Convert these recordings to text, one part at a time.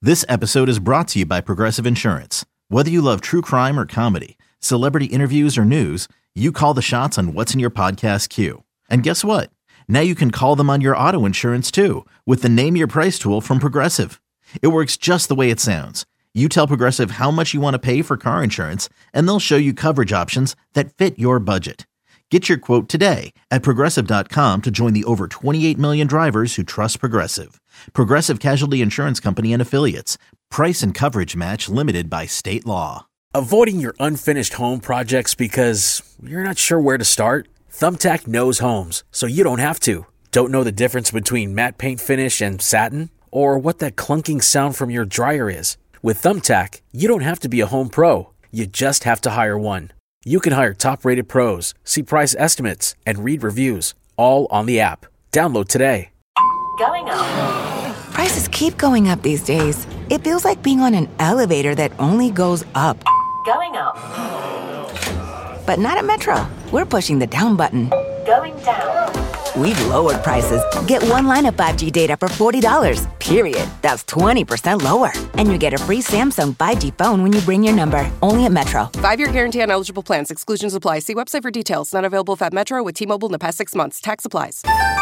This episode is brought to you by Progressive Insurance. Whether you love true crime or comedy, celebrity interviews or news, you call the shots on what's in your podcast queue. And guess what? Now you can call them on your auto insurance too with the Name Your Price tool from Progressive. It works just the way it sounds. You tell Progressive how much you want to pay for car insurance, and they'll show you coverage options that fit your budget. Get your quote today at Progressive.com to join the over 28 million drivers who trust Progressive. Progressive Casualty Insurance Company and Affiliates. Price and coverage match limited by state law. Avoiding your unfinished home projects because you're not sure where to start? Thumbtack knows homes, so you don't have to. Don't know the difference between matte paint finish and satin? Or what that clunking sound from your dryer is? With Thumbtack, you don't have to be a home pro. You just have to hire one. You can hire top-rated pros, see price estimates, and read reviews, all on the app. Download today. Going up. Prices keep going up these days. It feels like being on an elevator that only goes up. Going up. But not at Metro. We're pushing the down button. Going down. We've lowered prices. Get one line of 5G data for $40, period. That's 20% lower. And you get a free Samsung 5G phone when you bring your number. Only at Metro. 5-year guarantee on eligible plans. Exclusions apply. See website for details. Not available if at Metro with T-Mobile in the past 6 months. Tax applies.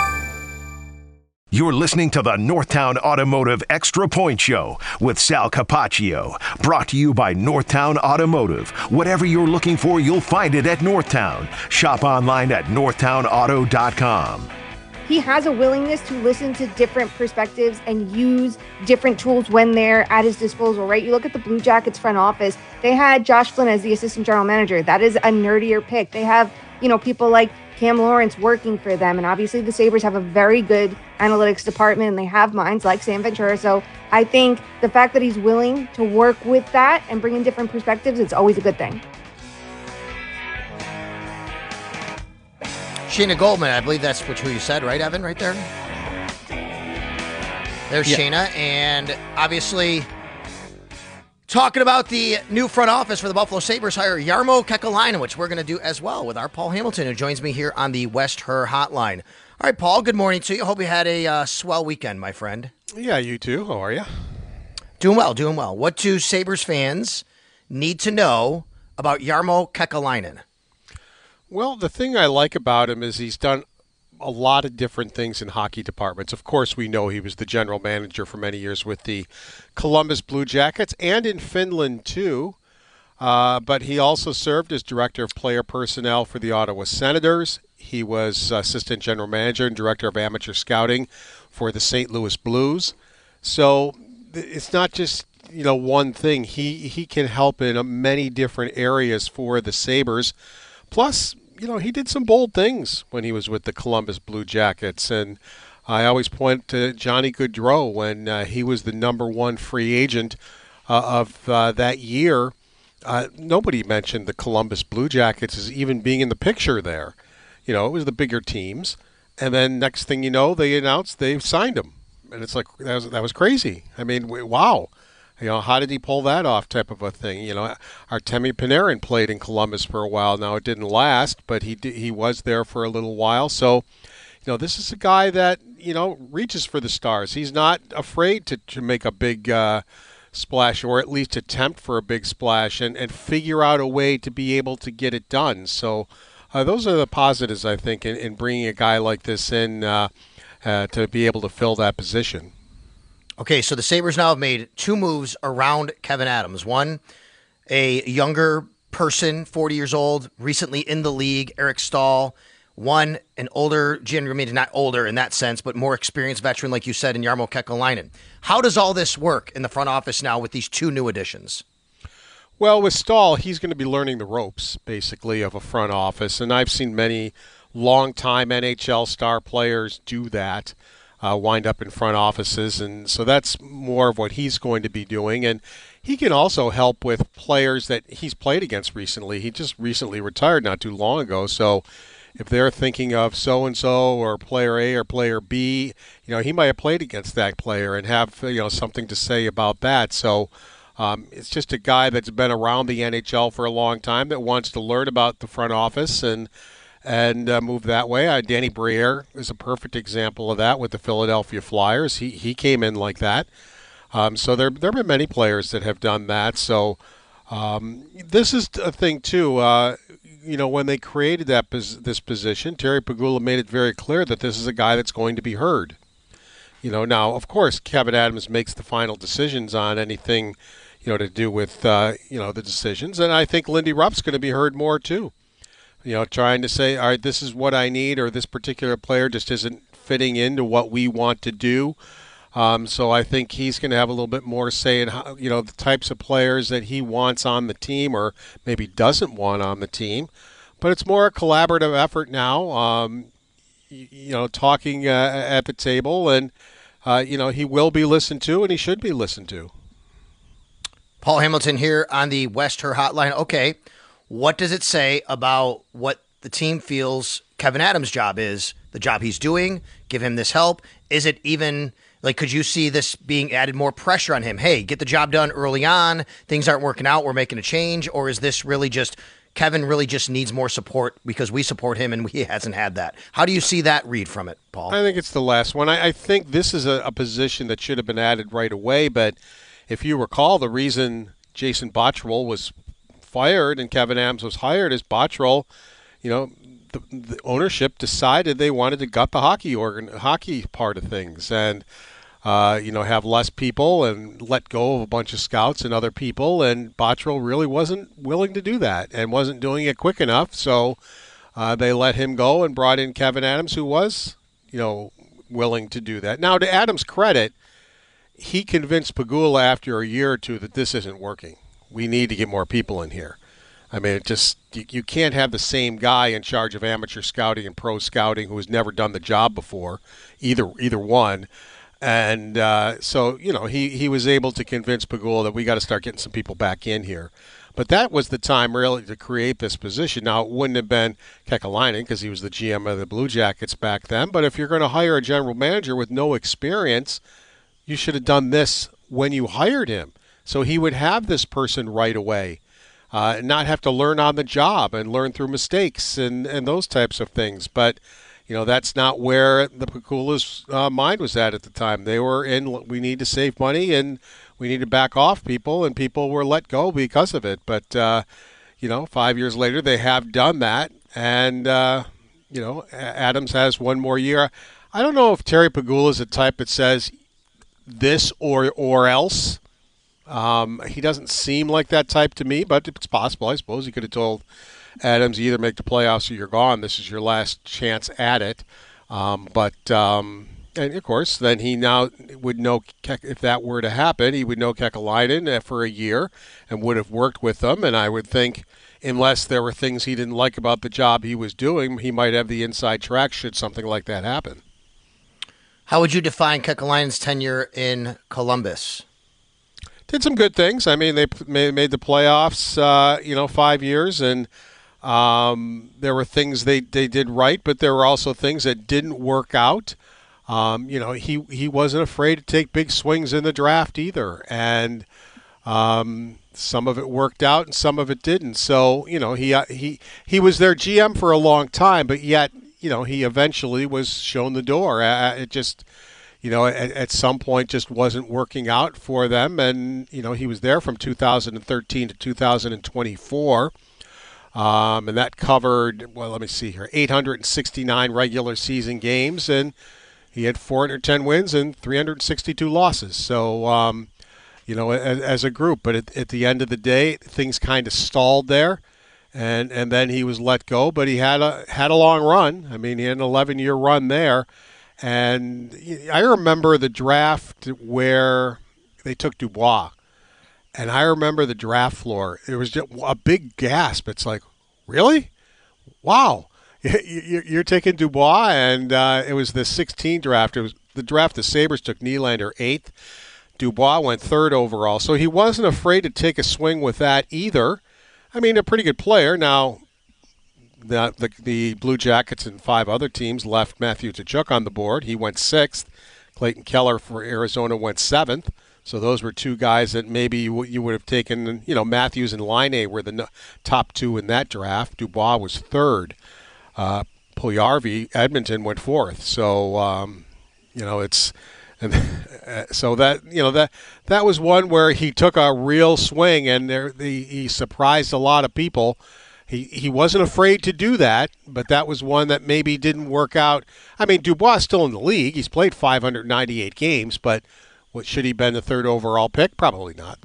You're listening to the Northtown Automotive Extra Point Show with Sal Capaccio. Brought to you by Northtown Automotive. Whatever you're looking for, you'll find it at Northtown. Shop online at northtownauto.com. He has a willingness to listen to different perspectives and use different tools when they're at his disposal, right? You look at the Blue Jackets front office. They had Josh Flynn as the assistant general manager. That is a nerdier pick. They have, people like Cam Lawrence working for them. And obviously the Sabres have a very good analytics department and they have minds like Sam Ventura. So I think the fact that he's willing to work with that and bring in different perspectives, it's always a good thing. Shayna Goldman, I believe that's who you said, right, Evan, right there? There's Shayna, and obviously talking about the new front office for the Buffalo Sabres hire Jarmo Kekalainen, which we're going to do as well with our Paul Hamilton, who joins me here on the West Her Hotline. All right, Paul, good morning to you. Hope you had a swell weekend, my friend. Yeah, you too. How are you? Doing well, doing well. What do Sabres fans need to know about Jarmo Kekalainen? Well, the thing I like about him is he's done a lot of different things in hockey departments. Of course, we know he was the general manager for many years with the Columbus Blue Jackets and in Finland, too. But he also served as director of player personnel for the Ottawa Senators. He was assistant general manager and director of amateur scouting for the St. Louis Blues. So it's not just, one thing. He can help in many different areas for the Sabres. Plus, he did some bold things when he was with the Columbus Blue Jackets. And I always point to Johnny Gaudreau when he was the number one free agent of that year. Nobody mentioned the Columbus Blue Jackets as even being in the picture there. It was the bigger teams. And then next thing you know, they announced they've signed him. And it's like, that was crazy. I mean, wow. How did he pull that off type of a thing? Artemi Panarin played in Columbus for a while. Now, it didn't last, but he was there for a little while. So, this is a guy that, reaches for the stars. He's not afraid to make a big splash, or at least attempt for a big splash and figure out a way to be able to get it done. So those are the positives, I think, in bringing a guy like this in to be able to fill that position. Okay, so the Sabres now have made two moves around Kevyn Adams. One, a younger person, 40 years old, recently in the league, Eric Stahl. One, an older, maybe not older in that sense, but more experienced veteran, like you said, in Jarmo Kekalainen. How does all this work in the front office now with these two new additions? Well, with Stahl, he's going to be learning the ropes, basically, of a front office. And I've seen many longtime NHL star players do that. Wind up in front offices, and so that's more of what he's going to be doing. And he can also help with players that he's played against recently. He just recently retired not too long ago, so if they're thinking of so-and-so or player A or player B, he might have played against that player and have something to say about that. So it's just a guy that's been around the NHL for a long time that wants to learn about the front office and move that way. Danny Briere is a perfect example of that with the Philadelphia Flyers. He came in like that. So there have been many players that have done that. So this is a thing, too. When they created this position, Terry Pegula made it very clear that this is a guy that's going to be heard. Now, of course, Kevin Adams makes the final decisions on anything, to do with, the decisions. And I think Lindy Ruff's going to be heard more, too. Trying to say, all right, this is what I need, or this particular player just isn't fitting into what we want to do. So I think he's going to have a little bit more say in how, the types of players that he wants on the team or maybe doesn't want on the team. But it's more a collaborative effort now, talking at the table. And, he will be listened to and he should be listened to. Paul Hamilton here on the West Her Hotline. Okay, what does it say about what the team feels Kevin Adams' job is, the job he's doing? Give him this help. Is it even... could you see this being added more pressure on him? Hey, get the job done early on. Things aren't working out. We're making a change. Or is this really just Kevin really just needs more support because we support him and he hasn't had that? How do you see that read from it, Paul? I think it's the last one. I think this is a position that should have been added right away. But if you recall, the reason Jason Botterill was fired and Kevin Adams was hired is Botterill, the ownership decided they wanted to gut the hockey part of things and have less people and let go of a bunch of scouts and other people. And Botterill really wasn't willing to do that and wasn't doing it quick enough. So they let him go and brought in Kevin Adams, who was, willing to do that. Now, to Adams' credit, he convinced Pegula after a year or two that this isn't working. We need to get more people in here. I mean, it just you can't have the same guy in charge of amateur scouting and pro scouting who has never done the job before, either one. And so, he was able to convince Pegula that we got to start getting some people back in here. But that was the time really to create this position. Now, it wouldn't have been Kekalainen because he was the GM of the Blue Jackets back then. But if you're going to hire a general manager with no experience, you should have done this when you hired him. So he would have this person right away. Not have to learn on the job and learn through mistakes and those types of things. But, that's not where the Pegula's mind was at the time. They were in, we need to save money and we need to back off people, and people were let go because of it. But, 5 years later, they have done that. And, Adams has one more year. I don't know if Terry Pegula is the type that says this or else. He doesn't seem like that type to me, but it's possible. I suppose he could have told Adams, you either make the playoffs or you're gone. This is your last chance at it. And of course, then he now would know if that were to happen, he would know Kekalainen for a year and would have worked with them. And I would think, unless there were things he didn't like about the job he was doing, he might have the inside track should something like that happen. How would you define Kekalainen's tenure in Columbus? Did some good things. I mean, they made the playoffs, 5 years, and there were things they did right, but there were also things that didn't work out. He wasn't afraid to take big swings in the draft either, and some of it worked out and some of it didn't. So, he was their GM for a long time, but yet, he eventually was shown the door. It just... at some point just wasn't working out for them. And, he was there from 2013 to 2024. And that covered, 869 regular season games. And he had 410 wins and 362 losses. So, as a group. But at the end of the day, things kind of stalled there. And then he was let go. But he had a long run. I mean, he had an 11-year run there. And I remember the draft where they took Dubois. And I remember the draft floor. It was just a big gasp. It's like, really? Wow. You're taking Dubois? And it was the 16 draft. It was the draft the Sabres took Nylander 8th. Dubois went 3rd overall. So he wasn't afraid to take a swing with that either. I mean, a pretty good player. Now, the Blue Jackets and 5 other teams left Matthew Tkachuk on the board. He went 6th. Clayton Keller for Arizona went 7th. So those were 2 guys that maybe you would have taken. Matthews and Laine were the top 2 in that draft. Dubois was 3rd. Puljujarvi, Edmonton, went 4th. So, And so that was one where he took a real swing, and he surprised a lot of people. He wasn't afraid to do that, but that was one that maybe didn't work out. I mean, Dubois is still in the league. He's played 598 games, but should he have been the third overall pick? Probably not.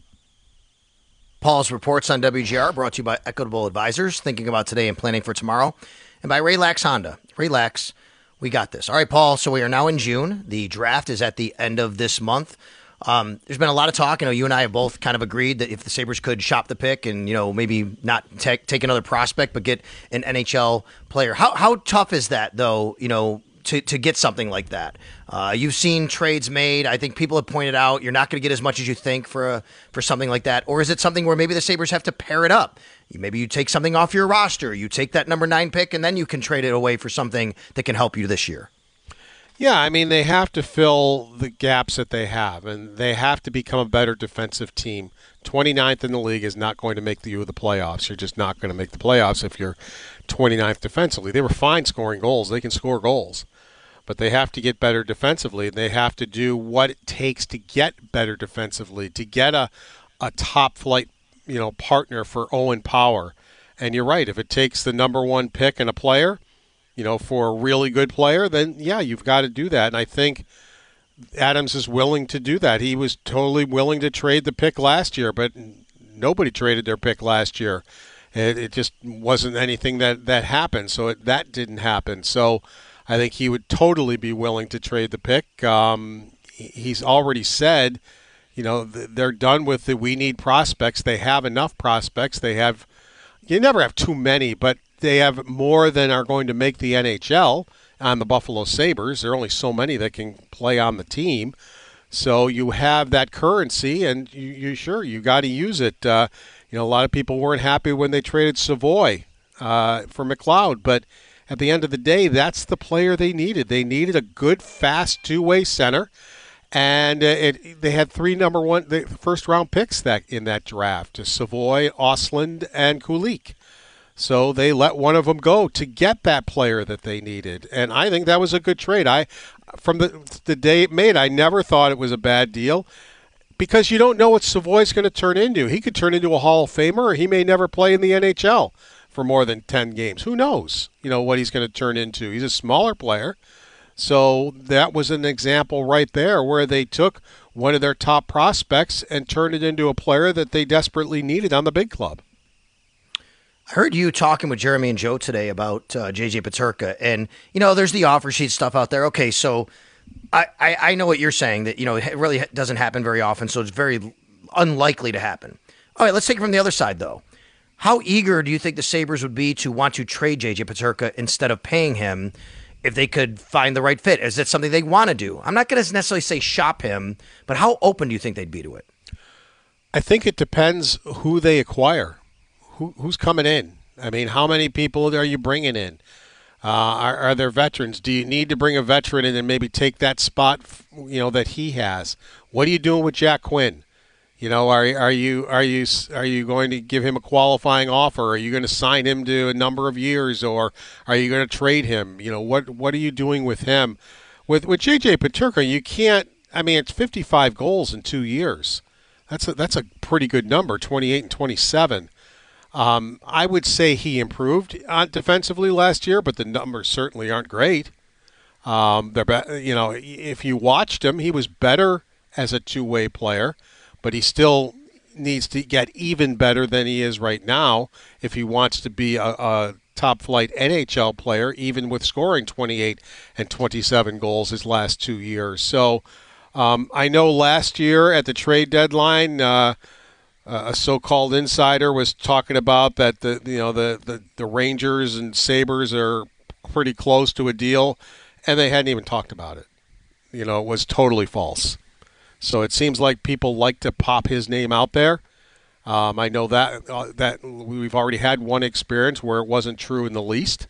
Paul's Reports on WGR, brought to you by Equitable Advisors, thinking about today and planning for tomorrow, and by Relax Honda. Relax, we got this. All right, Paul, so we are now in June. The draft is at the end of this month. There's been a lot of talk. You and I have both kind of agreed that if the Sabres could shop the pick and, maybe not take another prospect but get an NHL player. How tough is that, though, to get something like that? You've seen trades made. I think people have pointed out you're not going to get as much as you think for something like that. Or is it something where maybe the Sabres have to pair it up? Maybe you take something off your roster. You take that number 9 pick, and then you can trade it away for something that can help you this year. Yeah, I mean, they have to fill the gaps that they have, and they have to become a better defensive team. 29th in the league is not going to make you the playoffs. You're just not going to make the playoffs if you're 29th defensively. They were fine scoring goals. They can score goals. But they have to get better defensively, and they have to do what it takes to get better defensively, to get a top-flight partner for Owen Power. And you're right, if it takes the number 1 pick and a player, for a really good player, then, yeah, you've got to do that. And I think Adams is willing to do that. He was totally willing to trade the pick last year, but nobody traded their pick last year. It just wasn't anything that happened, so that didn't happen. So I think he would totally be willing to trade the pick. He's already said, they're done with the we need prospects. They have enough prospects. You never have too many, but they have more than are going to make the NHL on the Buffalo Sabres. There are only so many that can play on the team. So you have that currency, and you got to use it. A lot of people weren't happy when they traded Savoy for McLeod, but at the end of the day, that's the player they needed. They needed a good, fast two-way center, and they had 3 number 1 first-round picks in that draft: Savoy, Ostlund, and Kulich. So they let one of them go to get that player that they needed. And I think that was a good trade. From the day it made, I never thought it was a bad deal because you don't know what Savoy's going to turn into. He could turn into a Hall of Famer, or he may never play in the NHL for more than 10 games. Who knows, what he's going to turn into. He's a smaller player. So that was an example right there where they took one of their top prospects and turned it into a player that they desperately needed on the big club. I heard you talking with Jeremy and Joe today about J.J. Peterka, and, there's the offer sheet stuff out there. Okay, so I know what you're saying, that, it really doesn't happen very often, so it's very unlikely to happen. All right, let's take it from the other side, though. How eager do you think the Sabres would be to want to trade J.J. Peterka instead of paying him if they could find the right fit? Is that something they want to do? I'm not going to necessarily say shop him, but how open do you think they'd be to it? I think it depends who they acquire. Who's coming in? I mean, how many people are you bringing in? Are there veterans? Do you need to bring a veteran in and maybe take that spot, that he has? What are you doing with Jack Quinn? Are you going to give him a qualifying offer? Are you going to sign him to a number of years, or are you going to trade him? What are you doing with him? With J.J. Peterka, you can't. I mean, it's 55 goals in 2 years. That's a pretty good number, 28 and 27. I would say he improved defensively last year, but the numbers certainly aren't great. If you watched him, he was better as a two-way player, but he still needs to get even better than he is right now if he wants to be a top-flight NHL player, even with scoring 28 and 27 goals his last 2 years. So I know last year at the trade deadline, a so-called insider was talking about that the Rangers and Sabres are pretty close to a deal, and they hadn't even talked about it. It was totally false. So it seems like people like to pop his name out there. I know that we've already had one experience where it wasn't true in the least.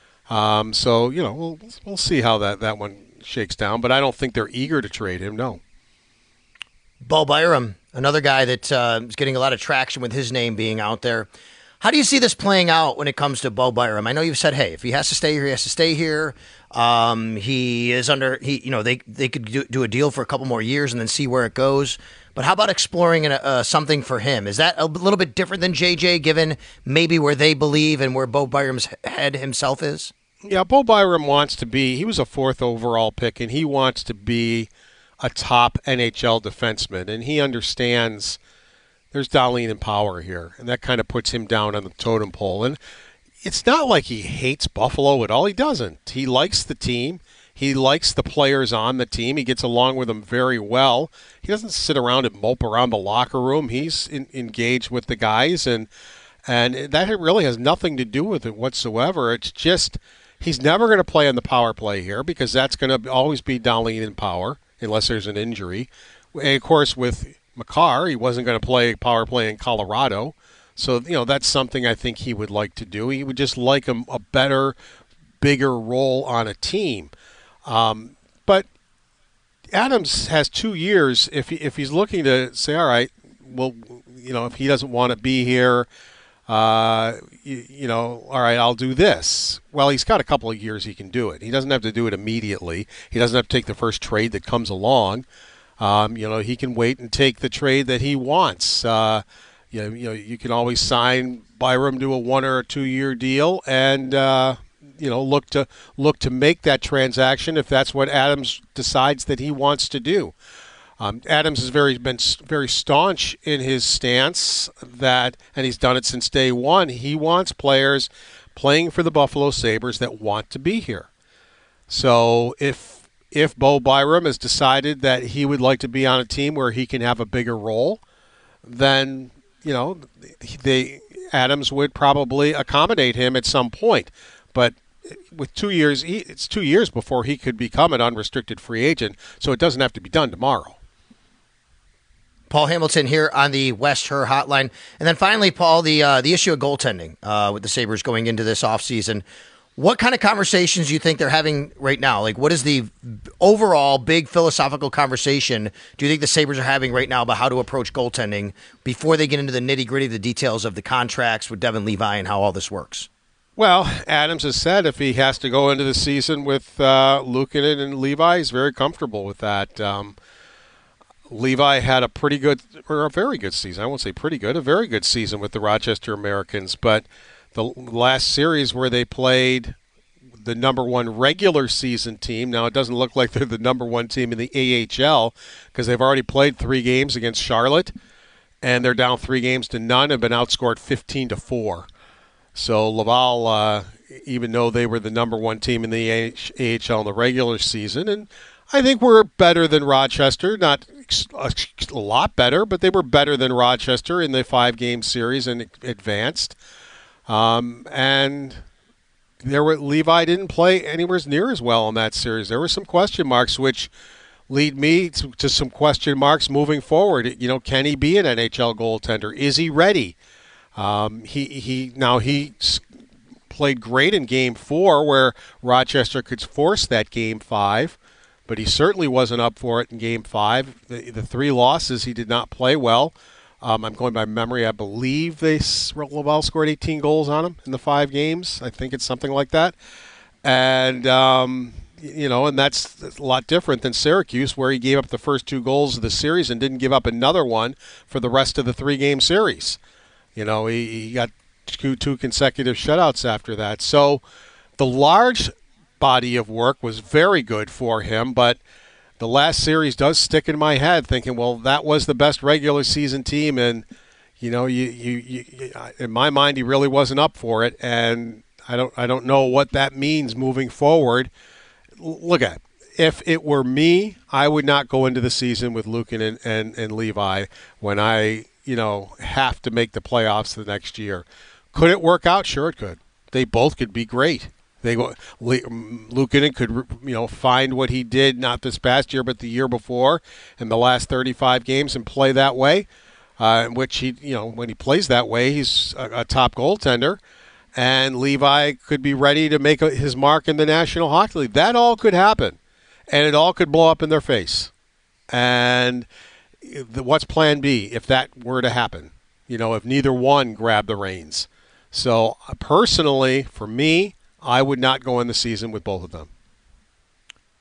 So we'll see how that one shakes down. But I don't think they're eager to trade him. No. Bo Byram, another guy that is getting a lot of traction with his name being out there. How do you see this playing out when it comes to Bo Byram? I know you've said, hey, if he has to stay here, he has to stay here. He is under. They could do a deal for a couple more years and then see where it goes. But how about exploring something for him? Is that a little bit different than JJ, given maybe where they believe and where Bo Byram's head himself is? Yeah, Bo Byram wants to be. He was a 4th overall pick, and he wants to be a top NHL defenseman, and he understands there's Dahlin and Power here, and that kind of puts him down on the totem pole. And it's not like he hates Buffalo at all. He doesn't. He likes the team. He likes the players on the team. He gets along with them very well. He doesn't sit around and mope around the locker room. He's engaged with the guys, and that really has nothing to do with it whatsoever. It's just he's never going to play on the power play here because that's going to always be Dahlin and Power unless there's an injury. And, of course, with Makar, he wasn't going to play power play in Colorado. So, that's something I think he would like to do. He would just like a better, bigger role on a team. But Adams has 2 years. If he's looking to say, all right, well, if he doesn't want to be here, all right, I'll do this. Well, he's got a couple of years he can do it. He doesn't have to do it immediately. He doesn't have to take the first trade that comes along. He can wait and take the trade that he wants. You can always sign Byram to a 1 or a 2 year deal and look to make that transaction if that's what Adams decides that he wants to do. Adams has been very staunch in his stance and he's done it since day one. He wants players playing for the Buffalo Sabres that want to be here. So if Bo Byram has decided that he would like to be on a team where he can have a bigger role, then Adams would probably accommodate him at some point. But with 2 years, it's 2 years before he could become an unrestricted free agent, so it doesn't have to be done tomorrow. Paul Hamilton here on the West Her Hotline. And then finally, Paul, the issue of goaltending with the Sabres going into this offseason. What kind of conversations do you think they're having right now? Like, what is the overall big philosophical conversation do you think the Sabres are having right now about how to approach goaltending before they get into the nitty-gritty, the details of the contracts with Devin Levi and how all this works? Well, Adams has said if he has to go into the season with Luukkonen and Levi, he's very comfortable with that. Levi had a very good season. I won't say pretty good, a very good season with the Rochester Americans. But the last series where they played the number one regular season team, now it doesn't look like they're the number one team in the AHL because they've already played 3 games against Charlotte, and they're down 3-0 and have been outscored 15-4. So Laval, even though they were the number one team in the AHL in the regular season, and I think we're better than Rochester, not a lot better, but they were better than Rochester in the 5-game series and advanced. And Levi didn't play anywhere near as well in that series. There were some question marks, which lead me to some question marks moving forward. Can he be an NHL goaltender? Is he ready? He played great in Game 4 where Rochester could force that Game 5, but he certainly wasn't up for it in Game 5. The 3 losses, he did not play well. I'm going by memory. I believe Laval scored 18 goals on him in the 5 games. I think it's something like that. And, and that's a lot different than Syracuse, where he gave up the first 2 goals of the series and didn't give up another one for the rest of the 3-game series. He got two consecutive shutouts after that. So the large body of work was very good for him, but the last series does stick in my head thinking, well, that was the best regular season team, and, in my mind, he really wasn't up for it, and I don't know what that means moving forward. Look at it. If it were me, I would not go into the season with Luukkonen and Levi when I have to make the playoffs the next year. Could it work out? Sure it could. They both could be great. Luukkonen could, find what he did not this past year but the year before in the last 35 games and play that way, which he, when he plays that way, he's a top goaltender. And Levi could be ready to make his mark in the National Hockey League. That all could happen, and it all could blow up in their face. And what's plan B if that were to happen? If neither one grabbed the reins. So personally, for me, I would not go in the season with both of them.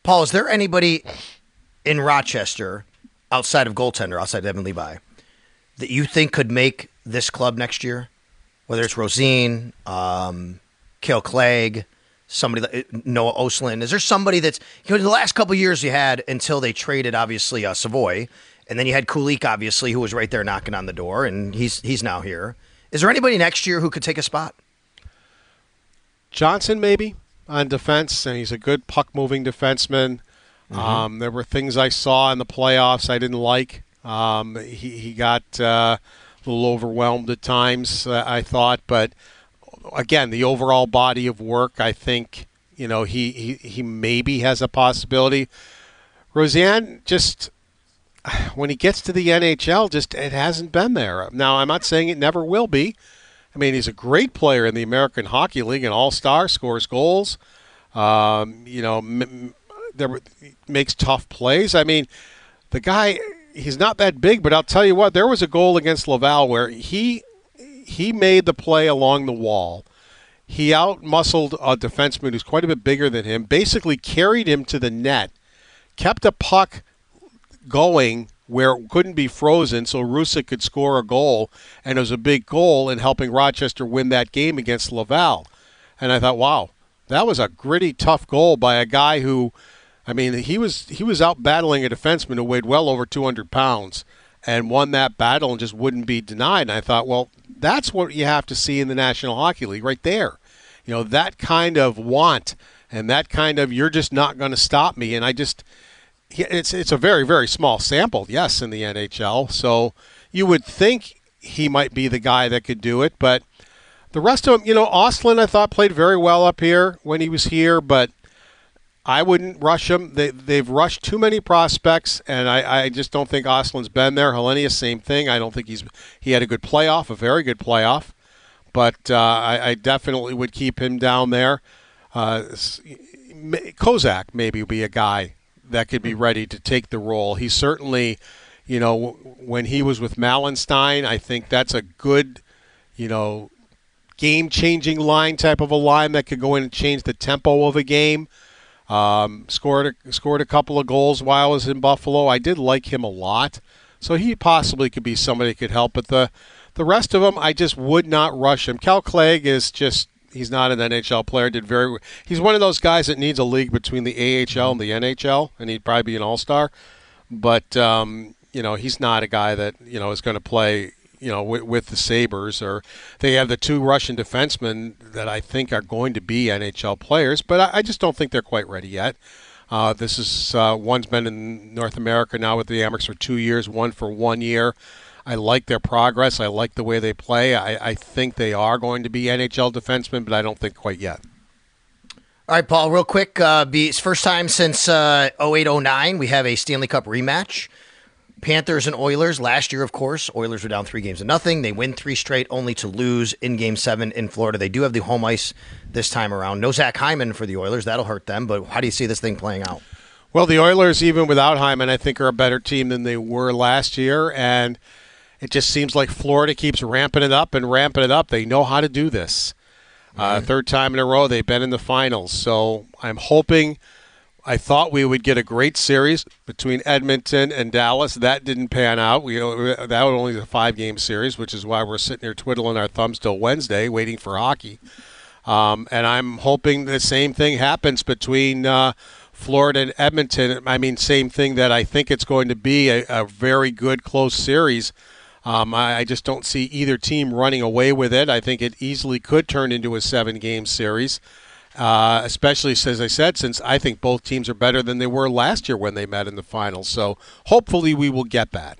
Paul, is there anybody in Rochester outside of goaltender, outside of Evan Levi, that you think could make this club next year? Whether it's Rosine, Cale Clegg, somebody like Noah Oslin. Is there somebody that's, the last couple of years you had until they traded, obviously, Savoy, and then you had Kulik, obviously, who was right there knocking on the door, and he's now here. Is there anybody next year who could take a spot? Johnson, maybe, on defense, and he's a good puck-moving defenseman. Mm-hmm. There were things I saw in the playoffs I didn't like. He got a little overwhelmed at times, I thought, but again, the overall body of work, I think, he maybe has a possibility. Roseanne, just when he gets to the NHL, it hasn't been there. Now, I'm not saying it never will be. I mean, he's a great player in the American Hockey League, an all-star, scores goals, makes tough plays. I mean, the guy, he's not that big, but I'll tell you what, there was a goal against Laval where he made the play along the wall. He out-muscled a defenseman who's quite a bit bigger than him, basically carried him to the net, kept a puck going where it couldn't be frozen so Rusick could score a goal, and it was a big goal in helping Rochester win that game against Laval. And I thought, wow, that was a gritty, tough goal by a guy who, I mean, he was out battling a defenseman who weighed well over 200 pounds and won that battle and just wouldn't be denied. And I thought, well, that's what you have to see in the National Hockey League right there. That kind of want and that kind of you're just not going to stop me. And it's a very, very small sample, yes, in the NHL. So you would think he might be the guy that could do it. But the rest of them, Oslin, I thought, played very well up here when he was here, but I wouldn't rush him. They've rushed too many prospects, and I just don't think Oslin's been there. Hellenius, same thing. I don't think he had a good playoff, a very good playoff. But I definitely would keep him down there. Kozak maybe would be a guy that could be ready to take the role. He certainly, when he was with Malenstein, I think that's a good, game-changing line type of a line that could go in and change the tempo of a game. Scored a couple of goals while I was in Buffalo. I did like him a lot. So he possibly could be somebody that could help. But the rest of them, I just would not rush him. Cale Clegg is just, he's not an NHL player. He's one of those guys that needs a league between the AHL and the NHL, and he'd probably be an all-star. But, he's not a guy that, is going to play, with the Sabres. Or they have the two Russian defensemen that I think are going to be NHL players, but I just don't think they're quite ready yet. This is one's been in North America now with the Amerks for 2 years, one for 1 year. I like their progress. I like the way they play. I think they are going to be NHL defensemen, but I don't think quite yet. All right, Paul, real quick. It's first time since 08-09 we have a Stanley Cup rematch. Panthers and Oilers. Last year, of course, Oilers were down 3-0. They win 3 straight, only to lose in Game 7 in Florida. They do have the home ice this time around. No Zach Hyman for the Oilers. That'll hurt them, but how do you see this thing playing out? Well, the Oilers, even without Hyman, I think are a better team than they were last year, and it just seems like Florida keeps ramping it up. They know how to do this. Third time in a row, they've been in the finals. So I'm hoping, I thought we would get a great series between Edmonton and Dallas. That didn't pan out. That was only a 5-game series, which is why we're sitting here twiddling our thumbs till Wednesday waiting for hockey. And I'm hoping the same thing happens between Florida and Edmonton. I mean, same thing that I think it's going to be a very good close series. I just don't see either team running away with it. I think it easily could turn into a 7-game series, especially, as I said, since I think both teams are better than they were last year when they met in the finals. So hopefully we will get that.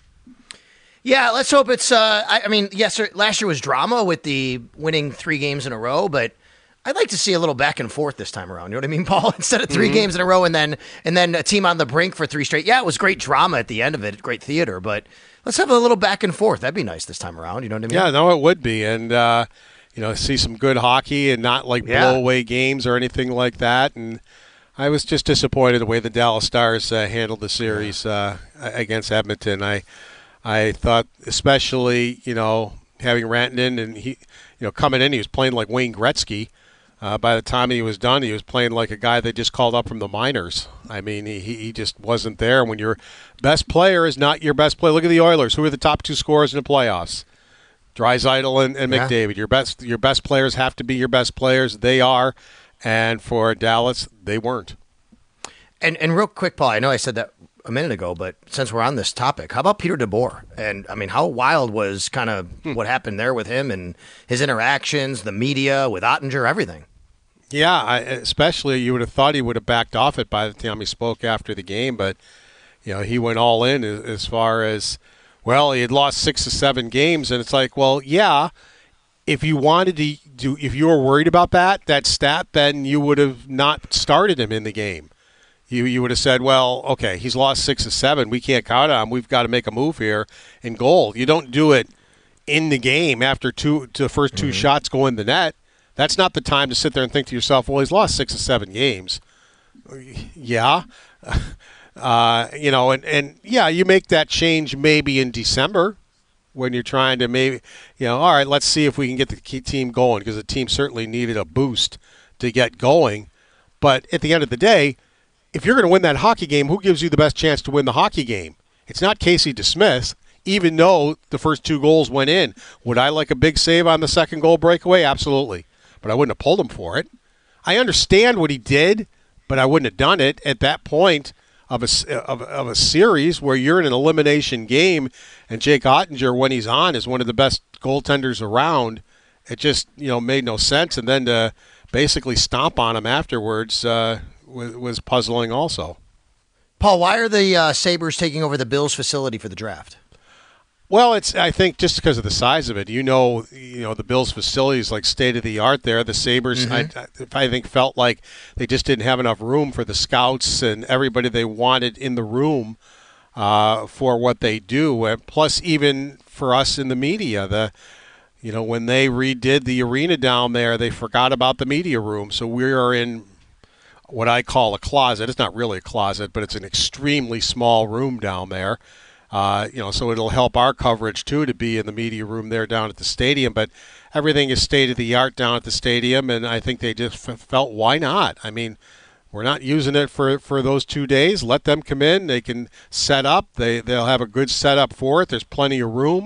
Yeah, let's hope it's yes, last year was drama with the winning 3 games in a row, but I'd like to see a little back and forth this time around. You know what I mean, Paul? Instead of 3 games in a row and then a team on the brink for 3 straight. Yeah, it was great drama at the end of it, great theater, but let's have a little back and forth. That'd be nice this time around. You know what I mean? Yeah, no, it would be. And, see some good hockey and not blow-away games or anything like that. And I was just disappointed the way the Dallas Stars handled the series against Edmonton. I thought especially, having Rantanen and he, coming in, he was playing like Wayne Gretzky. By the time he was done, he was playing like a guy they just called up from the minors. I mean, he just wasn't there. When your best player is not your best player, look at the Oilers. Who are the top 2 scorers in the playoffs? Draisaitl and McDavid. Your best players have to be your best players. They are, and for Dallas, they weren't. And real quick, Paul, I know I said that a minute ago, but since we're on this topic, how about Peter DeBoer? And I mean, how wild was kind of what happened there with him and his interactions, the media, with Ottinger, everything? Yeah, especially you would have thought he would have backed off it by the time he spoke after the game, but he went all in as far as, well, he had lost 6 or 7 games, and it's like, well, yeah, if you wanted to do, if you were worried about that stat, then you would have not started him in the game. You would have said, well, okay, he's lost 6 or 7, we can't count on him, we've got to make a move here in goal. You don't do it in the game after the first 2 shots go in the net. That's not the time to sit there and think to yourself, well, he's lost 6 or 7 games. Yeah. You make that change maybe in December when you're trying to all right, let's see if we can get the team going, because the team certainly needed a boost to get going. But at the end of the day, if you're going to win that hockey game, who gives you the best chance to win the hockey game? It's not Casey DeSmith, even though the first 2 goals went in. Would I like a big save on the second goal breakaway? Absolutely. But I wouldn't have pulled him for it. I understand what he did, but I wouldn't have done it at that point of a series where you're in an elimination game, and Jake Ottinger, when he's on, is one of the best goaltenders around. It just made no sense, and then to basically stomp on him afterwards was puzzling also. Paul, why are the Sabres taking over the Bills facility for the draft? Well, I think just because of the size of it. The Bills' facility is like state of the art there. The Sabres, I think, felt like they just didn't have enough room for the scouts and everybody they wanted in the room for what they do. And plus, even for us in the media, when they redid the arena down there, they forgot about the media room. So we are in what I call a closet. It's not really a closet, but it's an extremely small room down there. So it'll help our coverage, too, to be in the media room there down at the stadium. But everything is state-of-the-art down at the stadium, and I think they just felt, why not? I mean, we're not using it for those 2 days. Let them come in. They can set up. They'll have a good setup for it. There's plenty of room.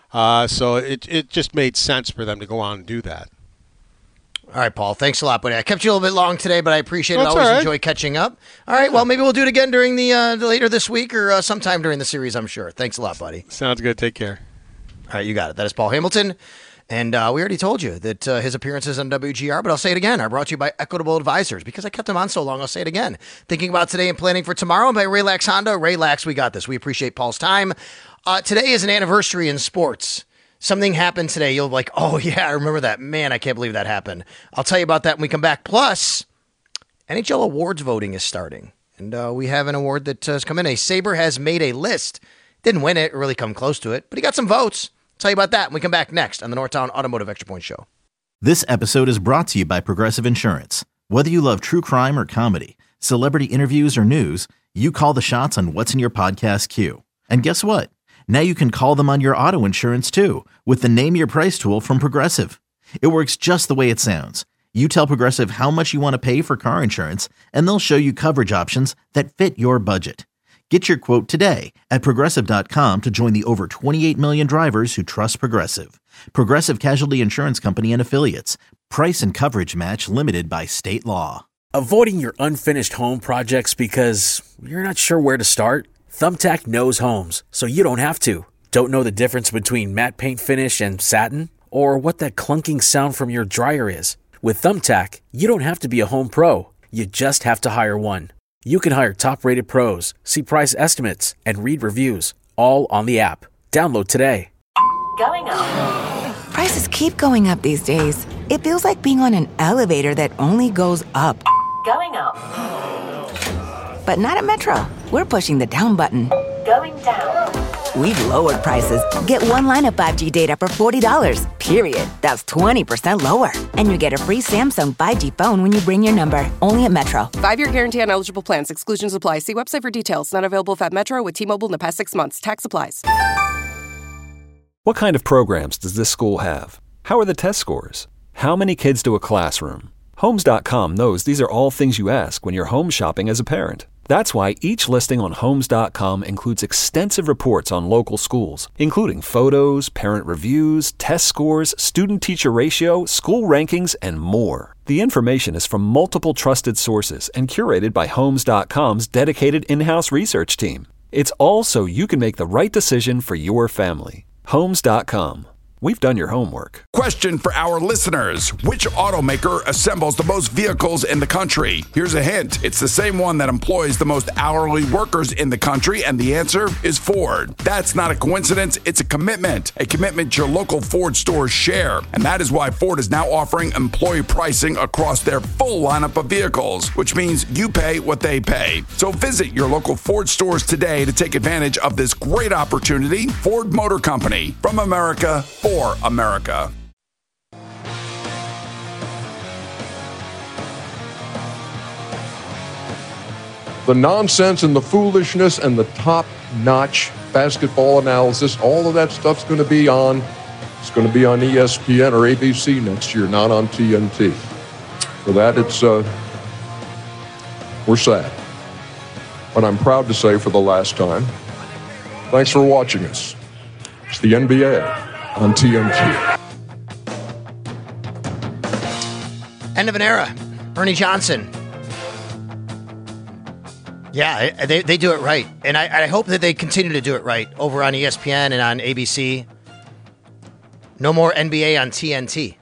So it just made sense for them to go on and do that. All right, Paul. Thanks a lot, buddy. I kept you a little bit long today, but I appreciate it. That's Always all right. Enjoy catching up. All right, well, maybe we'll do it again during the later this week or sometime during the series, I'm sure. Thanks a lot, buddy. Sounds good. Take care. All right, you got it. That is Paul Hamilton. And we already told you that his appearances on WGR, but I'll say it again, are brought to you by Equitable Advisors. Because I kept him on so long, I'll say it again. Thinking about today and planning for tomorrow, and by Raylax Honda. Raylax, we got this. We appreciate Paul's time. Today is an anniversary in sports. Something happened today. You'll be like, oh, yeah, I remember that. Man, I can't believe that happened. I'll tell you about that when we come back. Plus, NHL awards voting is starting. And we have an award that has come in. A Sabre has made a list. Didn't win it or really come close to it, but he got some votes. I'll tell you about that when we come back next on the Northtown Automotive Extra Point Show. This episode is brought to you by Progressive Insurance. Whether you love true crime or comedy, celebrity interviews or news, you call the shots on what's in your podcast queue. And guess what? Now you can call them on your auto insurance too with the Name Your Price tool from Progressive. It works just the way it sounds. You tell Progressive how much you want to pay for car insurance, and they'll show you coverage options that fit your budget. Get your quote today at Progressive.com to join the over 28 million drivers who trust Progressive. Progressive Casualty Insurance Company and Affiliates. Price and coverage match limited by state law. Avoiding your unfinished home projects because you're not sure where to start? Thumbtack knows homes, so you don't have to. Don't know the difference between matte paint finish and satin? Or what that clunking sound from your dryer is? With Thumbtack, you don't have to be a home pro. You just have to hire one. You can hire top-rated pros, see price estimates, and read reviews, all on the app. Download today. Going up. Prices keep going up these days. It feels like being on an elevator that only goes up. Going up. But not at Metro. We're pushing the down button. Going down. We've lowered prices. Get one line of 5G data for $40, period. That's 20% lower. And you get a free Samsung 5G phone when you bring your number. Only at Metro. 5-year guarantee on eligible plans. Exclusions apply. See website for details. Not available at Metro with T-Mobile in the past 6 months. Tax applies. What kind of programs does this school have? How are the test scores? How many kids to a classroom? Homes.com knows these are all things you ask when you're home shopping as a parent. That's why each listing on Homes.com includes extensive reports on local schools, including photos, parent reviews, test scores, student-teacher ratio, school rankings, and more. The information is from multiple trusted sources and curated by Homes.com's dedicated in-house research team. It's all so you can make the right decision for your family. Homes.com. We've done your homework. Question for our listeners. Which automaker assembles the most vehicles in the country? Here's a hint. It's the same one that employs the most hourly workers in the country, and the answer is Ford. That's not a coincidence. It's a commitment your local Ford stores share. And that is why Ford is now offering employee pricing across their full lineup of vehicles, which means you pay what they pay. So visit your local Ford stores today to take advantage of this great opportunity. Ford Motor Company, from America, for America. The nonsense and the foolishness and the top-notch basketball analysis, all of that stuff's going to be on. It's going to be on ESPN or ABC next year, not on TNT. For that, we're sad. But I'm proud to say for the last time, thanks for watching us. It's the NBA on TNT. End of an era. Ernie Johnson. Yeah, they do it right. And I hope that they continue to do it right over on ESPN and on ABC. No more NBA on TNT.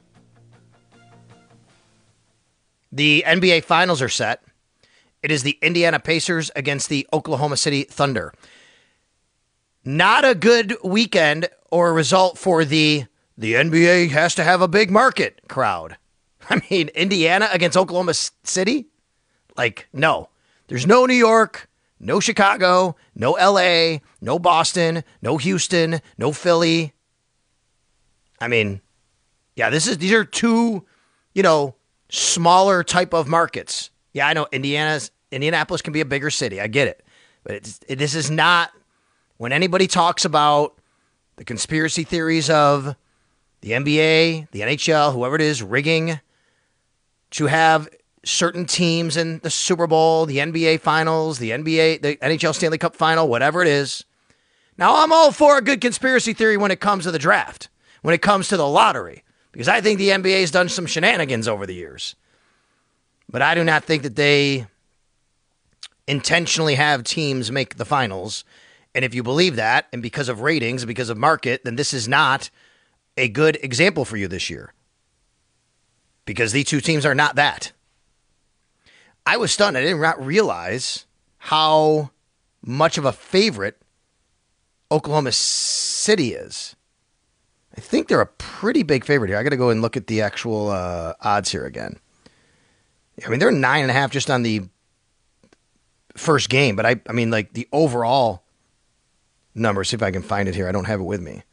The NBA Finals are set. It is the Indiana Pacers against the Oklahoma City Thunder. Not a good weekend or a result for the NBA has to have a big market crowd. I mean, Indiana against Oklahoma City? Like, no. There's no New York, no Chicago, no LA, no Boston, no Houston, no Philly. I mean, yeah, these are two, smaller type of markets. Yeah, I know Indianapolis can be a bigger city. I get it. But this is not, when anybody talks about the conspiracy theories of the NBA, the NHL, whoever it is, rigging to have certain teams in the Super Bowl, the NBA Finals, the NHL Stanley Cup Final, whatever it is. Now, I'm all for a good conspiracy theory when it comes to the draft, when it comes to the lottery, because I think the NBA has done some shenanigans over the years. But I do not think that they intentionally have teams make the finals. And if you believe that, and because of ratings, because of market, then this is not a good example for you this year. Because these two teams are not that. I was stunned. I did not realize how much of a favorite Oklahoma City is. I think they're a pretty big favorite here. I got to go and look at the actual odds here again. I mean, they're 9.5 just on the first game, but I mean, like the overall number. See if I can find it here. I don't have it with me.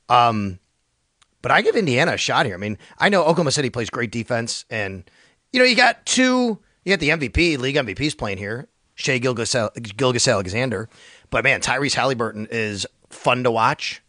But I give Indiana a shot here. I mean, I know Oklahoma City plays great defense, and you got the MVP, league MVPs playing here, Shai Gilgeous-Alexander. But man, Tyrese Halliburton is fun to watch.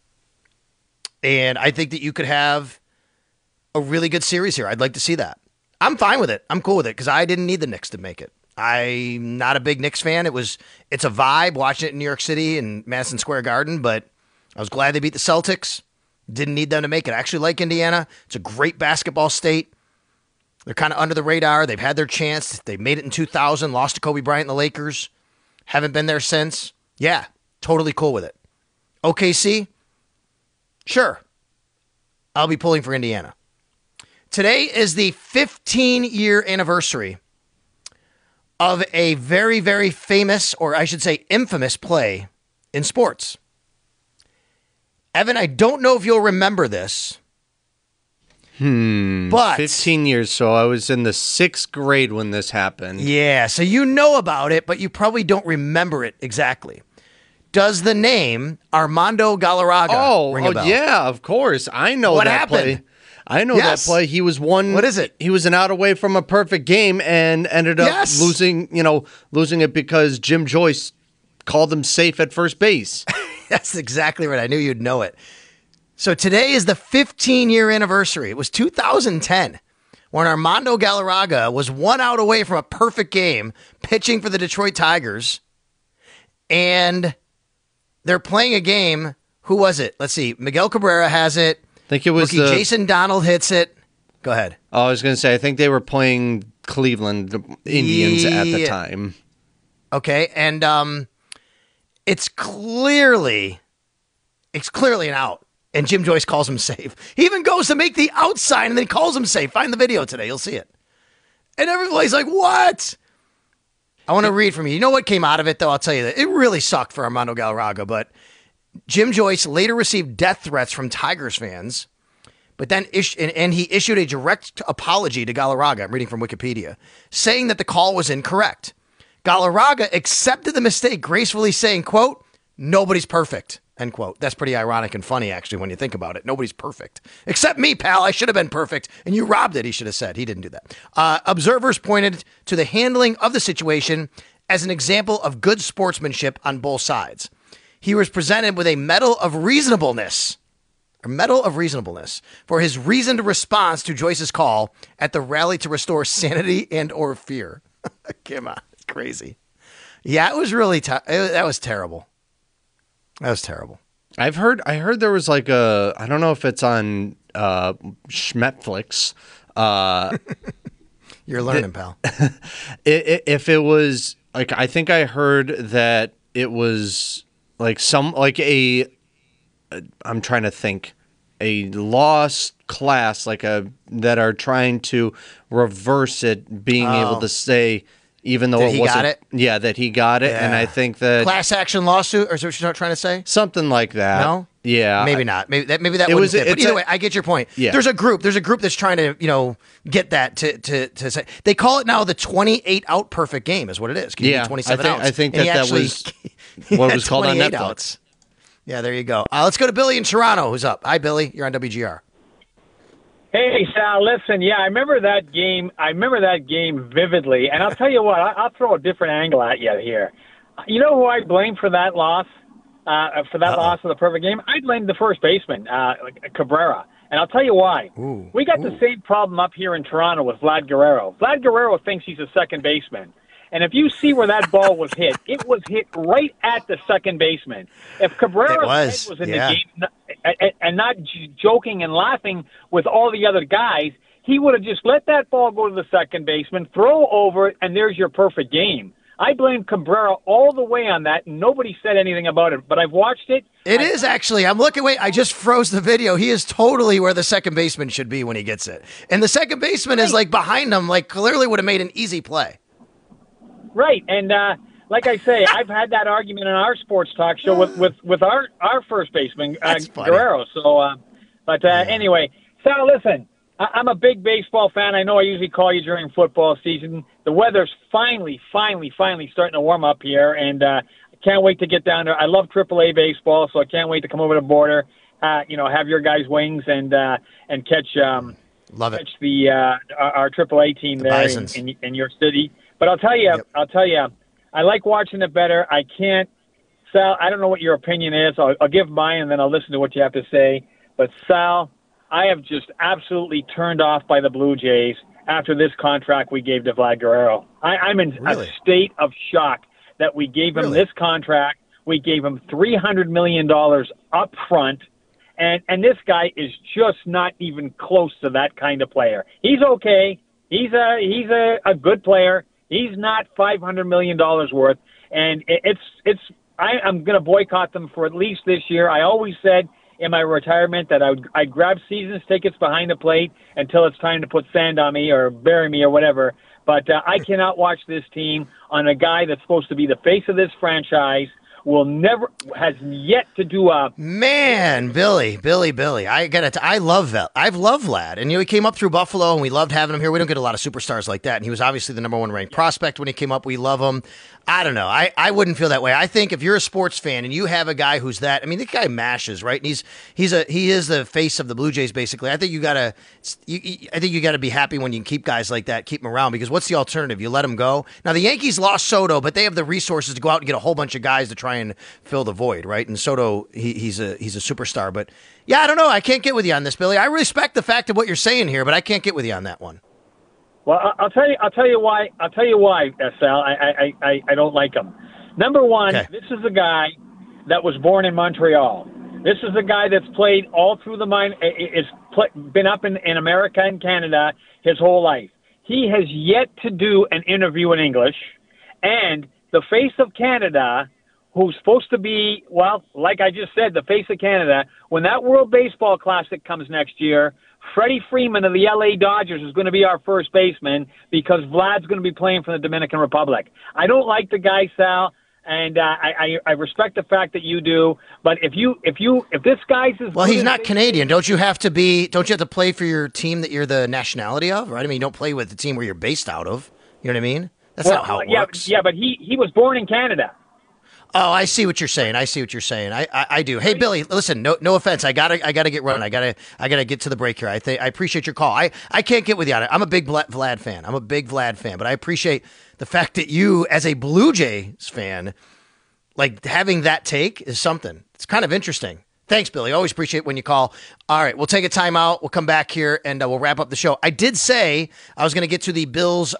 And I think that you could have a really good series here. I'd like to see that. I'm fine with it. I'm cool with it because I didn't need the Knicks to make it. I'm not a big Knicks fan. It's a vibe watching it in New York City and Madison Square Garden, but I was glad they beat the Celtics. Didn't need them to make it. I actually like Indiana. It's a great basketball state. They're kind of under the radar. They've had their chance. They made it in 2000, lost to Kobe Bryant and the Lakers. Haven't been there since. Yeah, totally cool with it. OKC? Sure. I'll be pulling for Indiana. Today is the 15-year anniversary of a very, very famous, or I should say infamous, play in sports. Evan, I don't know if you'll remember this. But 15 years, so I was in the 6th grade when this happened. Yeah, so you know about it, but you probably don't remember it exactly. Does the name Armando Galarraga ring a bell? Yeah, of course. I know what that happened? play. I know that play. He was one. What is it? He was an out away from a perfect game and ended up losing it because Jim Joyce called him safe at first base. That's exactly right. I knew you'd know it. So today is the 15-year anniversary. It was 2010 when Armando Galarraga was 1 out away from a perfect game pitching for the Detroit Tigers. And they're playing a game. Who was it? Let's see. Miguel Cabrera has it. I think it was Jason Donald hits it. Go ahead. Oh, I was going to say, I think they were playing Cleveland Indians at the time. Okay, and it's clearly an out. And Jim Joyce calls him safe. He even goes to make the out sign and then calls him safe. Find the video today. You'll see it. And everybody's like, what? I want to read from you. You know what came out of it, though? I'll tell you that. It really sucked for Armando Galarraga, but Jim Joyce later received death threats from Tigers fans, but then he issued a direct apology to Galarraga. I'm reading from Wikipedia, saying that the call was incorrect. Galarraga accepted the mistake, gracefully saying, quote, "Nobody's perfect," end quote. That's pretty ironic and funny, actually, when you think about it. Nobody's perfect. Except me, pal. I should have been perfect, and you robbed it, he should have said. He didn't do that. Observers pointed to the handling of the situation as an example of good sportsmanship on both sides. He was presented with a Medal of Reasonableness for his reasoned response to Joyce's call at the rally to restore sanity and or fear. Come on. It's crazy. Yeah, it was really that was terrible. That was terrible. I heard there was like I don't know if it's on Schmetflix. You're learning, pal. If it was like, I think I heard that it was like I'm trying to think, a lost class, that are trying to reverse it, being able to say, even though it wasn't, that he got it. Yeah. And I think that class action lawsuit, or is that what you're trying to say? Something like that. No? Yeah. Maybe not. Maybe that wouldn't fit. But either way, I get your point. Yeah. There's a group that's trying to, get that to say. They call it now the 28 out perfect game is what it is. Can you do 27 outs? I think that was what was called on Netflix. Outs. Yeah, there you go. Let's go to Billy in Toronto, who's up. Hi, Billy. You're on WGR. Hey, Sal, listen, I remember that game. Vividly, and I'll tell you what, I'll throw a different angle at you here. You know who I blame for that loss, loss of the perfect game? I blame the first baseman, Cabrera, and I'll tell you why. We got the same problem up here in Toronto with Vlad Guerrero. Vlad Guerrero thinks he's a second baseman. And if you see where that ball was hit, it was hit right at the second baseman. If Cabrera's head was in the game and not joking and laughing with all the other guys, he would have just let that ball go to the second baseman, throw over it, and there's your perfect game. I blame Cabrera all the way on that, and nobody said anything about it. But I've watched it. It is actually. I'm looking. Wait, I just froze the video. He is totally where the second baseman should be when he gets it. And the second baseman is behind him, clearly would have made an easy play. Right, and like I say, I've had that argument in our sports talk show with our first baseman, Guerrero. So, anyway, Sal, listen, I'm a big baseball fan. I know I usually call you during football season. The weather's finally starting to warm up here, and I can't wait to get down there. I love AAA baseball, so I can't wait to come over the border, have your guys' wings and catch love it. Catch the our AAA team there in your city. But I'll tell you, I like watching it better. I can't, Sal, I don't know what your opinion is. I'll give mine, and then I'll listen to what you have to say. But, Sal, I have just absolutely turned off by the Blue Jays after this contract we gave to Vlad Guerrero. I'm in a state of shock that we gave him this contract. We gave him $300 million up front, and this guy is just not even close to that kind of player. He's okay. He's a good player. He's not $500 million worth, and I'm going to boycott them for at least this year. I always said in my retirement that I'd grab seasons tickets behind the plate until it's time to put sand on me or bury me or whatever. But I cannot watch this team on a guy that's supposed to be the face of this franchise. Has yet to do a man, Billy. I love Vlad. I've loved Vlad, and he came up through Buffalo, and we loved having him here. We don't get a lot of superstars like that, and he was obviously the number one ranked prospect when he came up. We love him. I don't know. I wouldn't feel that way. I think if you're a sports fan and you have a guy who's that, I mean, the guy mashes, right? And he is the face of the Blue Jays, basically. I think you gotta be happy when you can keep guys like that, keep them around, because what's the alternative? You let them go. Now the Yankees lost Soto, but they have the resources to go out and get a whole bunch of guys to try and fill the void, right? And Soto, he's a superstar, but yeah, I don't know. I can't get with you on this, Billy. I respect the fact of what you're saying here, but I can't get with you on that one. Well, I'll tell you why. I'll tell you why, Sal. I don't like him. Number one, This is a guy that was born in Montreal. This is a guy that's played all through been up in America and Canada his whole life. He has yet to do an interview in English, and the face of Canada, who's supposed to be, well, like I just said, the face of Canada, when that World Baseball Classic comes next year, Freddie Freeman of the LA Dodgers is going to be our first baseman because Vlad's going to be playing for the Dominican Republic. I don't like the guy, Sal, and I respect the fact that you do. But if this guy's he's not Canadian. Don't you have to play for your team that you're the nationality of, right? I mean, you don't play with the team where you're based out of. You know what I mean? That's not how it works. Yeah, but he was born in Canada. Oh, I see what you're saying. I do. Hey, Billy, listen. No offense. I gotta get running. I gotta get to the break here. I appreciate your call. I can't get with you on it. I'm a big Vlad fan. But I appreciate the fact that you, as a Blue Jays fan, like having that take is something. It's kind of interesting. Thanks, Billy. Always appreciate when you call. All right, we'll take a timeout. We'll come back here and we'll wrap up the show. I did say I was going to get to the Bills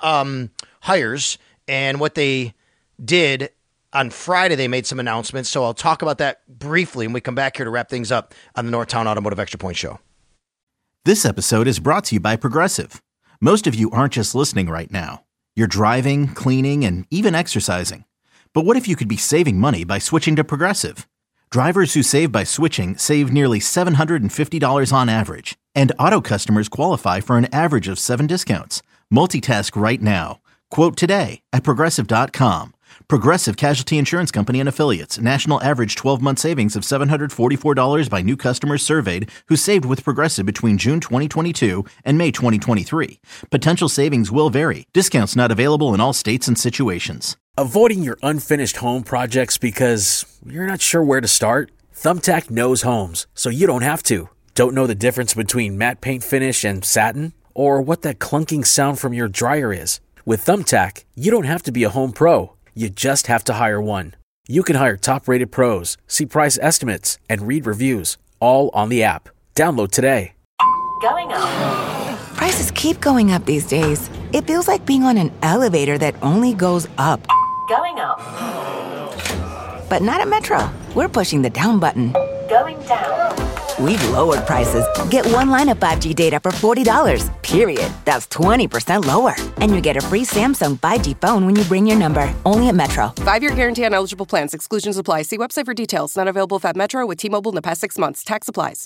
hires and what they did. On Friday, they made some announcements, so I'll talk about that briefly when we come back here to wrap things up on the Northtown Automotive Extra Point Show. This episode is brought to you by Progressive. Most of you aren't just listening right now. You're driving, cleaning, and even exercising. But what if you could be saving money by switching to Progressive? Drivers who save by switching save nearly $750 on average, and auto customers qualify for an average of 7 discounts. Multitask right now. Quote today at Progressive.com. Progressive Casualty Insurance Company and Affiliates. National average 12-month savings of $744 by new customers surveyed who saved with Progressive between June 2022 and May 2023. Potential savings will vary. Discounts not available in all states and situations. Avoiding your unfinished home projects because you're not sure where to start? Thumbtack knows homes, so you don't have to. Don't know the difference between matte paint finish and satin? Or what that clunking sound from your dryer is? With Thumbtack, you don't have to be a home pro. You just have to hire one. You can hire top-rated pros, see price estimates, and read reviews, all on the app. Download today. Going up. Prices keep going up these days. It feels like being on an elevator that only goes up. Going up. But not at Metro. We're pushing the down button. Going down. We've lowered prices. Get one line of 5G data for $40, period. That's 20% lower. And you get a free Samsung 5G phone when you bring your number. Only at Metro. 5-year guarantee on eligible plans. Exclusions apply. See website for details. Not available at Metro with T-Mobile in the past 6 months. Tax applies.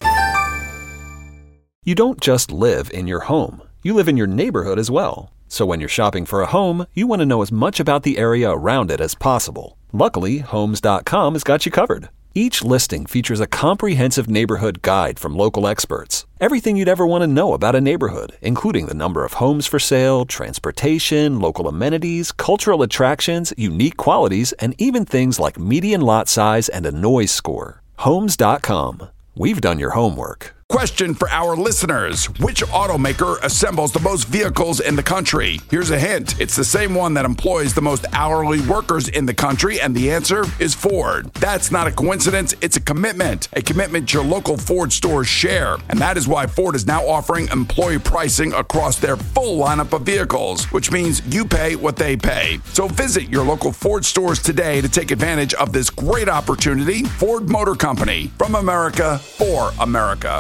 You don't just live in your home. You live in your neighborhood as well. So when you're shopping for a home, you want to know as much about the area around it as possible. Luckily, Homes.com has got you covered. Each listing features a comprehensive neighborhood guide from local experts. Everything you'd ever want to know about a neighborhood, including the number of homes for sale, transportation, local amenities, cultural attractions, unique qualities, and even things like median lot size and a noise score. Homes.com. We've done your homework. Question for our listeners. Which automaker assembles the most vehicles in the country? Here's a hint. It's the same one that employs the most hourly workers in the country, and the answer is Ford. That's not a coincidence. It's a commitment your local Ford stores share. And that is why Ford is now offering employee pricing across their full lineup of vehicles, which means you pay what they pay. So visit your local Ford stores today to take advantage of this great opportunity. Ford Motor Company, from America for America.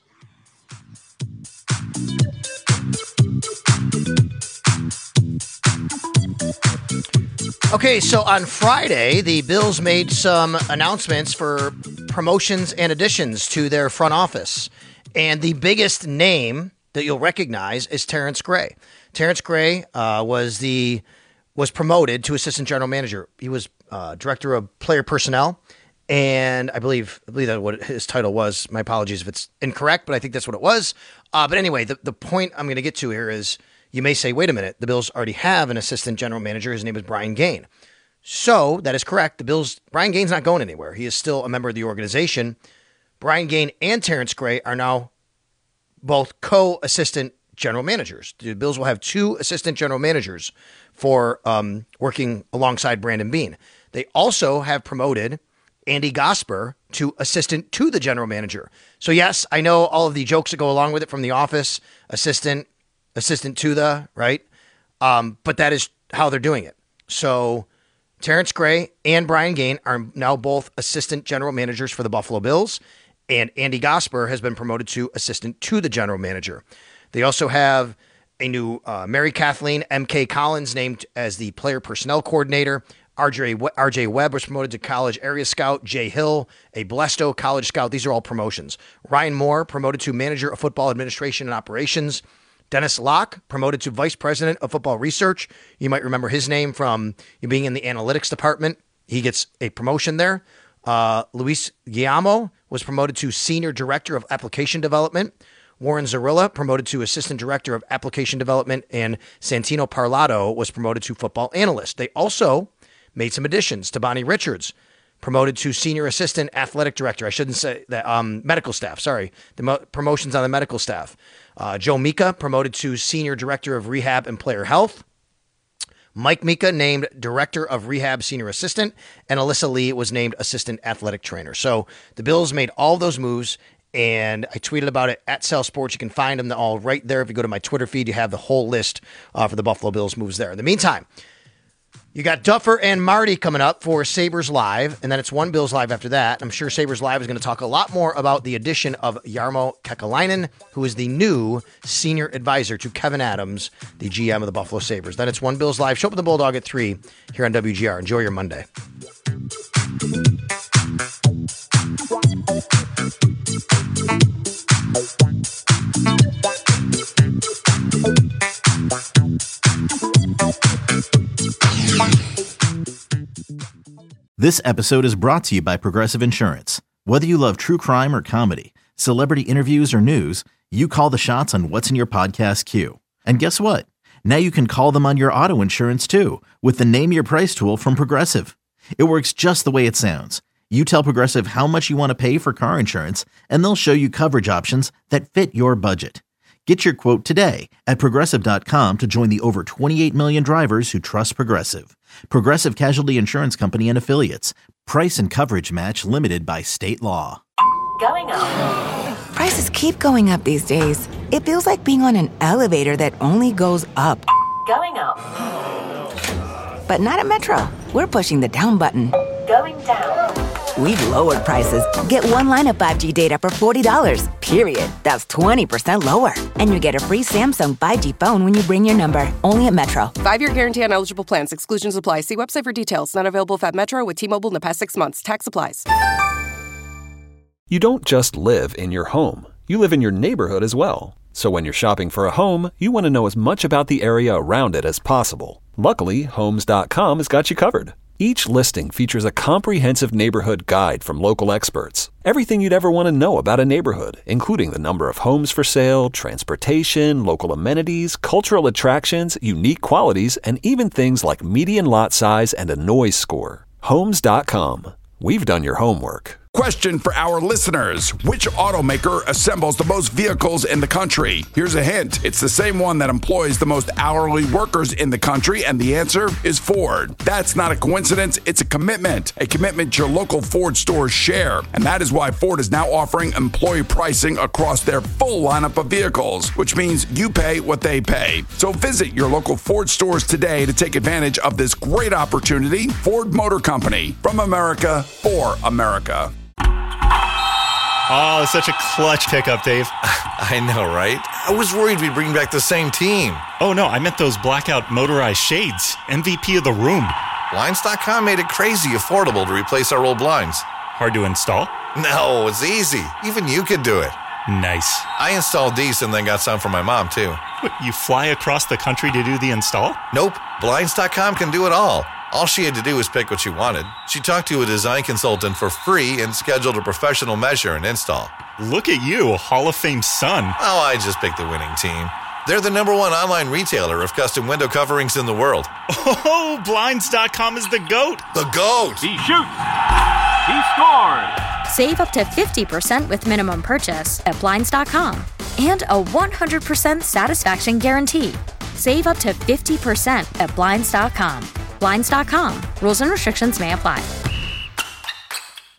Okay, so on Friday, the Bills made some announcements for promotions and additions to their front office. And the biggest name that you'll recognize is Terrence Gray. Terrence Gray was promoted to assistant general manager. He was director of player personnel. And I believe that what his title was. My apologies if it's incorrect, but I think that's what it was. But anyway, the point I'm going to get to here is you may say, wait a minute, the Bills already have an assistant general manager. His name is Brian Gaine. So that is correct. Brian Gaine's not going anywhere. He is still a member of the organization. Brian Gaine and Terrence Gray are now both co-assistant general managers. The Bills will have 2 assistant general managers for working alongside Brandon Beane. They also have promoted Andy Gosper to assistant to the general manager. So yes, I know all of the jokes that go along with it from The Office, assistant, assistant to the, right? But that is how they're doing it. So Terrence Gray and Brian Gain are now both assistant general managers for the Buffalo Bills, and Andy Gosper has been promoted to assistant to the general manager. They also have a new Mary Kathleen M.K. Collins named as the player personnel coordinator. RJ Webb was promoted to college area scout. Jay Hill, a Blesto college scout. These are all promotions. Ryan Moore promoted to manager of football administration and operations. Dennis Locke promoted to vice president of football research. You might remember his name from being in the analytics department. He gets a promotion there. Luis Guillermo was promoted to senior director of application development. Warren Zarilla promoted to assistant director of application development, and Santino Parlato was promoted to football analyst. They also made some additions. Tabani Richards promoted to senior assistant athletic director. I shouldn't say that. Medical staff. Sorry, the promotions on the medical staff. Joe Mika promoted to senior director of rehab and player health. Mike Mika named director of rehab senior assistant, and Alyssa Lee was named assistant athletic trainer. So the Bills made all those moves. And I tweeted about it at Sal Sports. You can find them all right there. If you go to my Twitter feed, you have the whole list for the Buffalo Bills moves there. In the meantime, you got Duffer and Marty coming up for Sabres Live, and then it's One Bills Live after that. I'm sure Sabres Live is going to talk a lot more about the addition of Jarmo Kekalainen, who is the new senior advisor to Kevin Adams, the GM of the Buffalo Sabres. Then it's One Bills Live. Show up with the Bulldog at 3 here on WGR. Enjoy your Monday. This episode is brought to you by Progressive Insurance. Whether you love true crime or comedy, celebrity interviews or news, you call the shots on what's in your podcast queue. And guess what? Now you can call them on your auto insurance too with the Name Your Price tool from Progressive. It works just the way it sounds. You tell Progressive how much you want to pay for car insurance, and they'll show you coverage options that fit your budget. Get your quote today at Progressive.com to join the over 28 million drivers who trust Progressive. Progressive Casualty Insurance Company and Affiliates. Price and coverage match limited by state law. Going up. Prices keep going up these days. It feels like being on an elevator that only goes up. Going up. But not at Metro. We're pushing the down button. Going down. We've lowered prices. Get one line of 5G data for $40, period. That's 20% lower. And you get a free Samsung 5G phone when you bring your number. Only at Metro. 5-year guarantee on eligible plans. Exclusions apply. See website for details. Not available at Metro with T-Mobile in the past 6 months. Tax applies. You don't just live in your home. You live in your neighborhood as well. So when you're shopping for a home, you want to know as much about the area around it as possible. Luckily, Homes.com has got you covered. Each listing features a comprehensive neighborhood guide from local experts. Everything you'd ever want to know about a neighborhood, including the number of homes for sale, transportation, local amenities, cultural attractions, unique qualities, and even things like median lot size and a noise score. Homes.com. We've done your homework. Question for our listeners. Which automaker assembles the most vehicles in the country? Here's a hint. It's the same one that employs the most hourly workers in the country, and the answer is Ford. That's not a coincidence. It's a commitment your local Ford stores share. And that is why Ford is now offering employee pricing across their full lineup of vehicles, which means you pay what they pay. So visit your local Ford stores today to take advantage of this great opportunity. Ford Motor Company, from America for America. Oh, such a clutch pickup, Dave. I know, right? I was worried we'd bring back the same team. Oh, no, I meant those blackout motorized shades. MVP of the room. Blinds.com made it crazy affordable to replace our old blinds. Hard to install? No, it's easy. Even you could do it. Nice. I installed these and then got some for my mom, too. What, you fly across the country to do the install? Nope. Blinds.com can do it all. All she had to do was pick what she wanted. She talked to a design consultant for free and scheduled a professional measure and install. Look at you, Hall of Fame son. Oh, I just picked the winning team. They're the #1 online retailer of custom window coverings in the world. Oh, Blinds.com is the GOAT. The GOAT. He shoots. He scores. Save up to 50% with minimum purchase at Blinds.com. And a 100% satisfaction guarantee. Save up to 50% at Blinds.com. Blinds.com. Rules and restrictions may apply.